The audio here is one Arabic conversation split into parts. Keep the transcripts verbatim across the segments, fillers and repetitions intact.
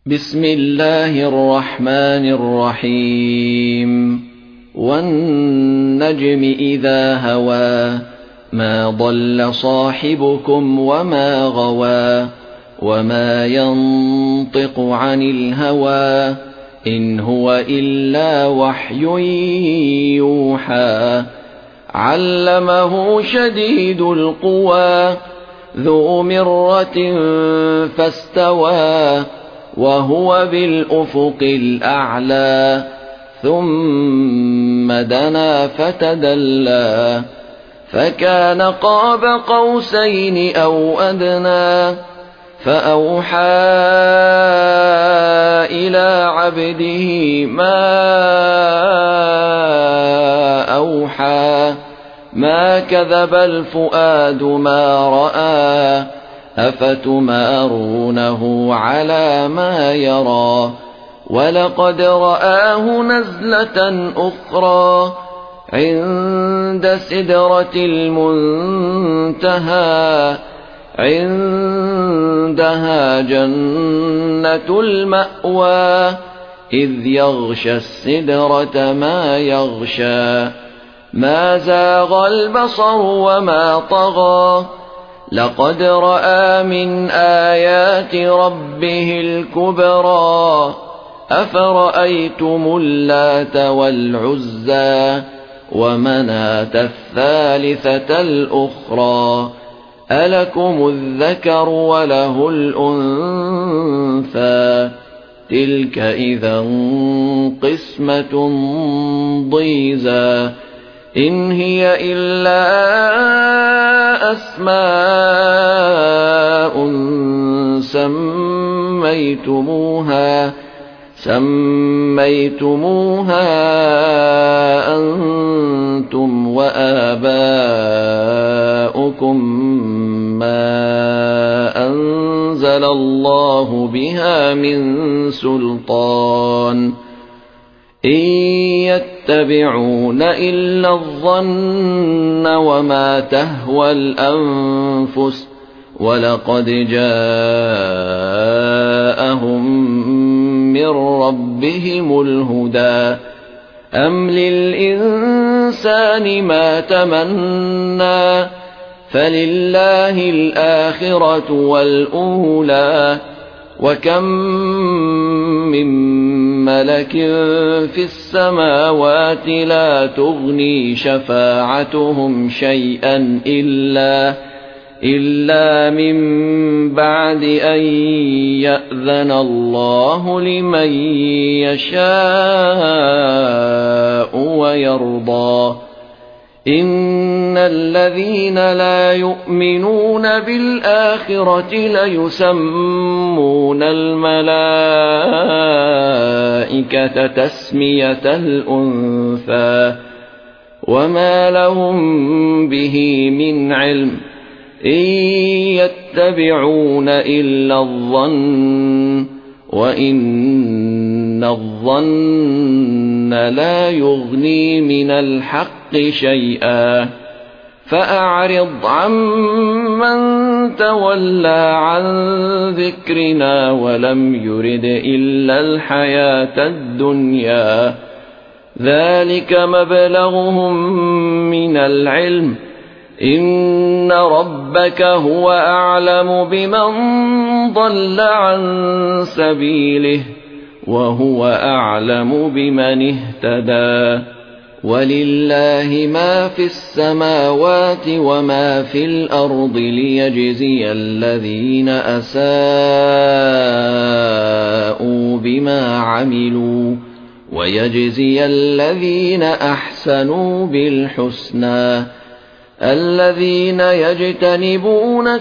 بسم الله الرحمن الرحيم والنجم إذا هوى ما ضل صاحبكم وما غوى وما ينطق عن الهوى إن هو إلا وحي يوحى علمه شديد القوى ذو مرة فاستوى وهو بالأفق الأعلى ثم دنا فتدلى فكان قاب قوسين أو أدنى فأوحى إلى عبده ما أوحى ما كذب الفؤاد ما رأى أفتمارونه على ما يرى ولقد رآه نزلة أخرى عند سدرة المنتهى عندها جنة المأوى إذ يغشى السدرة ما يغشى ما زاغ البصر وما طغى لقد رأى من آيات ربه الكبرى أفرأيتم اللات والعزى ومناة الثالثة الأخرى ألكم الذكر وله الأنثى تلك إذا قسمة ضيزى إن هي إلا أسماء سميتموها سميتموها أنتم وآباؤكم ما أنزل الله بها من سلطان إن يتبعون إلا الظن وما تهوى الأنفس ولقد جاءهم من ربهم الهدى أم للإنسان ما تمنى فلله الآخرة والأولى وكم من ملك في السماوات لا تغني شفاعتهم شيئا إلا إلا من بعد أن يأذن الله لمن يشاء ويرضى إن الذين لا يؤمنون بالآخرة ليسمون الملائكة تسمية الأنثى وما لهم به من علم إن يتبعون إلا الظن وإن الظن لا يغني من الحق شيئا فأعرض عمن تولى عن ذكرنا ولم يرد إلا الحياة الدنيا ذلك مبلغهم من العلم إن ربك هو أعلم بمن ضل عن سبيله وهو أعلم بمن اهتدى ولله ما في السماوات وما في الأرض ليجزي الذين أساءوا بما عملوا ويجزي الذين أحسنوا بالحسنى الذين يجتنبون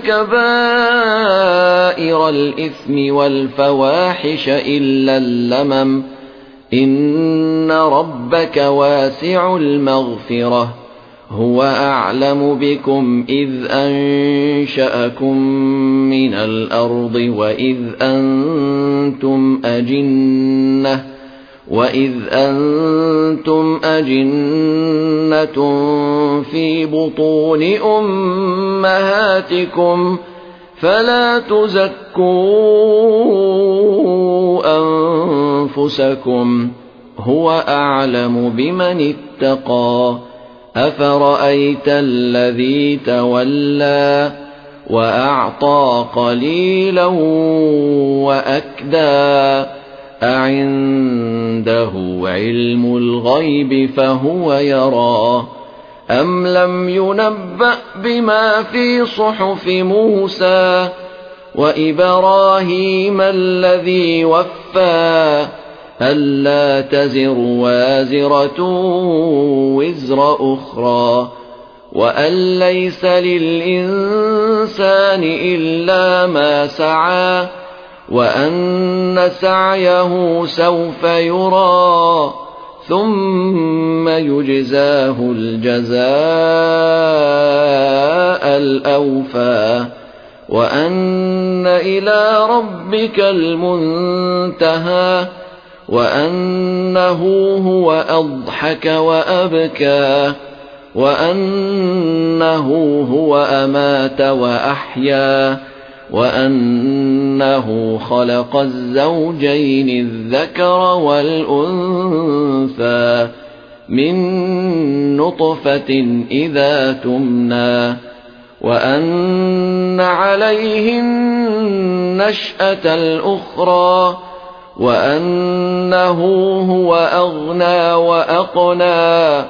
كبائر الإثم والفواحش إلا اللمم إن ربك واسع المغفرة هو أعلم بكم إذ أنشأكم من الأرض وإذ أنتم أجنة وإذ أنتم أجنة في بطون أمهاتكم فلا تزكوا أنفسكم هو أعلم بمن اتقى أفرأيت الذي تولى وأعطى قليلا وأكدى أعنده علم الغيب فهو يرى أم لم ينبأ بما في صحف موسى وإبراهيم الذي وفى ألا تزر وازرة وزر أخرى وأن ليس للإنسان إلا ما سعى وأن سعيه سوف يرى ثم يجزاه الجزاء الأوفى وأن إلى ربك المنتهى وأنه هو أضحك وأبكى وأنه هو أمات وأحيا وأنه خلق الزوجين الذكر والأنثى من نطفة إذا تمنى وأن عليه النشأة الأخرى وأنه هو أغنى وأقنى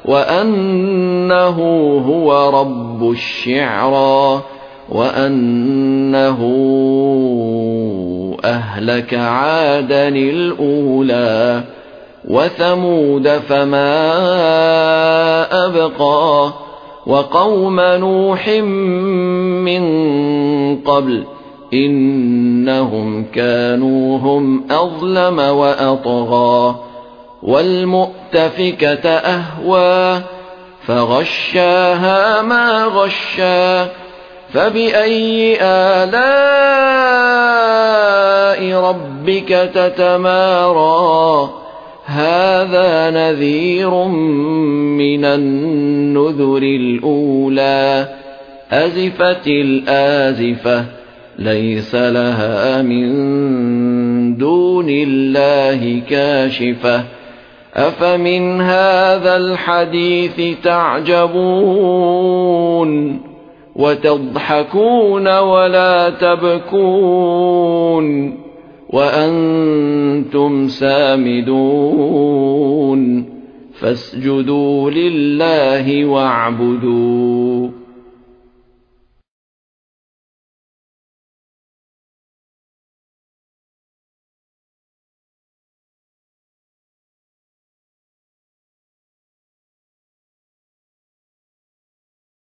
وأنه هو رب الشعرى وأنه أهلك عادا الأولى وثمود فما أبقى وقوم نوح من قبل إنهم كانوا هم أظلم وأطغى والمؤتفكة أهوى فغشاها ما غشى فبأي آلاء ربك تتمارى هذا نذير من النذر الأولى أزفت الآزفة ليس لها من دون الله كاشفة أفمن هذا الحديث تعجبون وتضحكون ولا تبكون وأنتم سامدون فاسجدوا لله واعبدوا